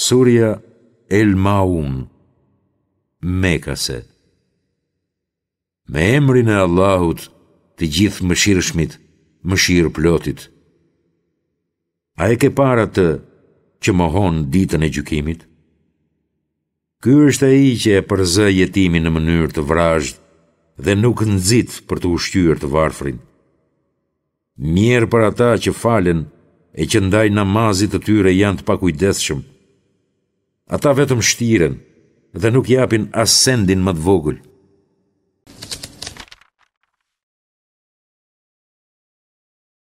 Surja El Maun, Mekase. Me emrin e Allahut, të gjithë mëshirshmit, mëshirë plotit. A e ke para të që mohon ditën e gjykimit? Ky është ai që e përzë jetimin në mënyrë të vrazhd dhe nuk nxit për të ushqyer të varfrin. Mirë për ata që falen e që ndaj namazit të tyre janë të pakujdesshëm. Ata vetëm shtiren dhe nuk japin as sendin më të vogël.